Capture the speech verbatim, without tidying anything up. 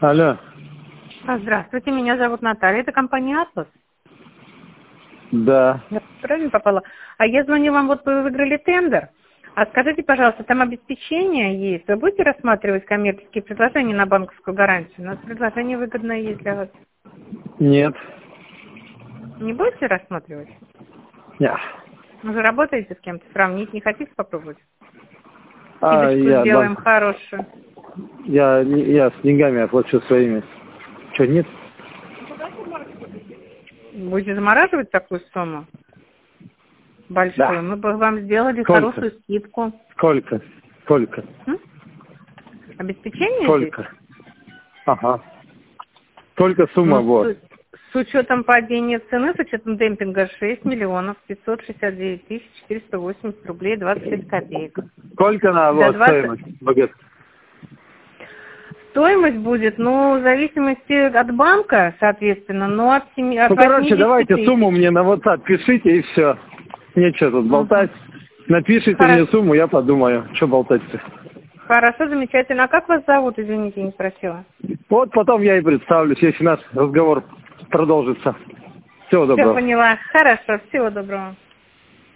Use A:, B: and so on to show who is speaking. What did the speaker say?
A: Алло.
B: А, Здравствуйте, меня зовут Наталья, это компания «Атлас».
A: Да.
B: Я правильно попала? А я звоню вам, вот вы выиграли тендер. А скажите, пожалуйста, там обеспечение есть? Вы будете рассматривать коммерческие предложения на банковскую гарантию? У нас предложение выгодное есть для вас.
A: Нет.
B: Не будете рассматривать?
A: Нет.
B: Вы же работаете с кем-то, сравнить не хотите попробовать?
A: А,
B: Скидочку
A: я,
B: сделаем
A: банк,
B: хорошую.
A: я, не- я с деньгами оплачу своими. Что, нет?
B: Будете замораживать такую сумму? Большую.
A: Да.
B: Мы бы вам сделали
A: Сколько?
B: хорошую скидку.
A: Сколько? Сколько?
B: М? Обеспечение здесь?
A: Сколько? Ага. Сколько сумма,
B: Ну,
A: вот?
B: с, с учетом падения цены, с учетом демпинга шесть миллионов пятьсот шестьдесят девять тысяч четыреста восемьдесят рублей двадцать шесть копеек.
A: Сколько на
B: До
A: вот
B: двадцати
A: стоимость багет?
B: Стоимость будет, ну, в зависимости от банка, соответственно, но от, семи, от
A: Ну, короче,
B: восьмидесяти
A: давайте
B: тысяч.
A: сумму мне на WhatsApp пишите и все. Нечего тут болтать. Напишите
B: Хорошо.
A: мне сумму, я подумаю. Что болтать-то?
B: Хорошо, замечательно. А как вас зовут, извините, не спросила?
A: Вот потом я и представлюсь, если наш разговор продолжится. Всего
B: Все
A: доброго.
B: поняла. Хорошо, всего доброго.